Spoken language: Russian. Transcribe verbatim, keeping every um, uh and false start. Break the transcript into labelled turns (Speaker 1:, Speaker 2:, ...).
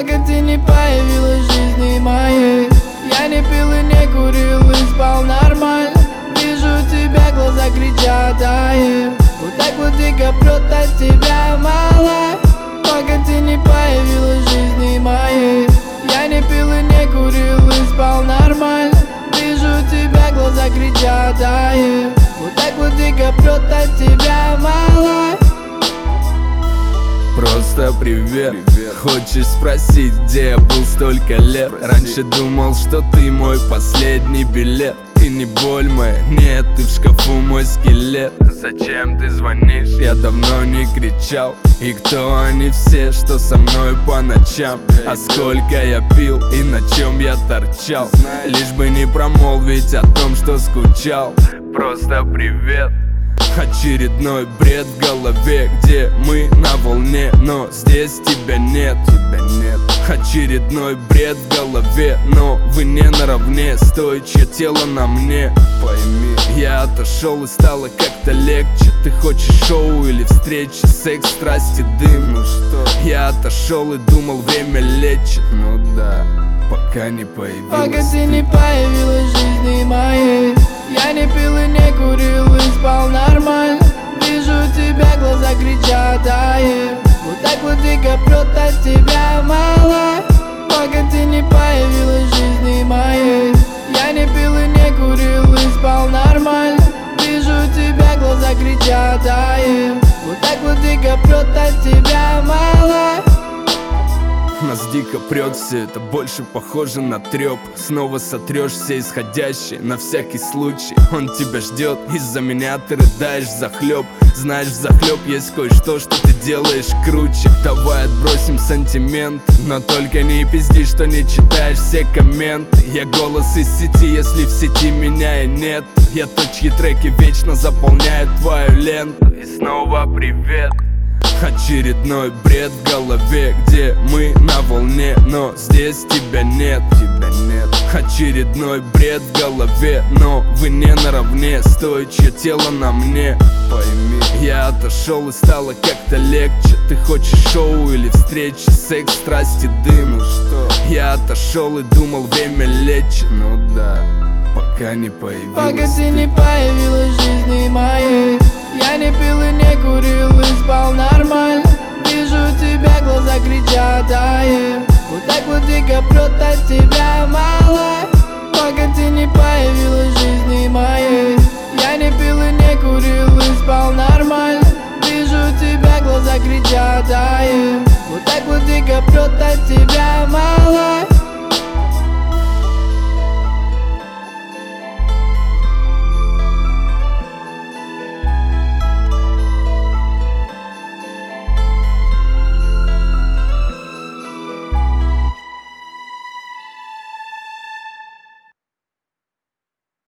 Speaker 1: пока ты не появилась в жизни моей. Я не пил и не курил и спал нормально. Вижу тебя, глаза кричат, ай. Вот так вот дико прет от тебя мало. Пока ты не появилась в жизни моей. Я не пил и не курил и спал нормально. Вижу тебя, глаза кричат, ай. Вот так вот дико прет от тебя мало.
Speaker 2: Просто привет. привет Хочешь спросить, где я был столько лет? Спроси. Раньше думал, что ты мой последний билет. Ты не боль моя, нет, ты в шкафу мой скелет. Зачем ты звонишь? Я давно не кричал. И кто они все, что со мной по ночам? А сколько я пил и на чем я торчал? Лишь бы не промолвить о том, что скучал. Просто привет. Очередной бред в голове, где мы на волне, но здесь тебя нет, тебя нет. Очередной бред в голове, но вы не наравне. Стой, чье тело на мне, пойми. Я отошел и стало как-то легче. Ты хочешь шоу или встречи, секс, страсти, дым? Ну что? Я отошел и думал, время лечит. Ну да, пока не появилась.
Speaker 1: Пока ты не появилась в жизни моей. Я не пил и не курил и спал нормально. Вижу тебя, глаза кричат, ай. Вот так вот дико прет от тебя мало. Пока ты не появилась в жизни моей. Я не пил и не курил и спал нормально. Вижу тебя, глаза кричат, ай. Вот так вот дико прет от тебя мало.
Speaker 2: Нас дико прет, все это больше похоже на треп. Снова сотрешь все исходящие, на всякий случай. Он тебя ждет, из-за меня ты рыдаешь захлеб. Знаешь, взахлеб есть кое-что, что ты делаешь круче. Давай отбросим сантимент, но только не пизди, что не читаешь все комменты. Я голос из сети, если в сети меня и нет. Я тот, чьи треки вечно заполняют твою ленту. И снова привет. Очередной бред в голове, где мы на волне, но здесь тебя нет, тебя нет. Очередной бред в голове, но вы не наравне. Стой, чье тело на мне, пойми. Я отошел и стало как-то легче. Ты хочешь шоу или встречи, секс, страсти, дым? Ну что? Я отошел и думал, время лечит. Ну да, пока не появилась.
Speaker 1: Пока ты не появилась в жизни моей. Я не пил и не курил и спал нормально. Вижу тебя, глаза кричат, ай. Вот так вот дико прет от тебя мало. Пока ты не появилась в жизни моей. Я не пил и не курил и спал нормально. Вижу тебя, глаза кричат, ай. Вот так вот дико прет от тебя мало.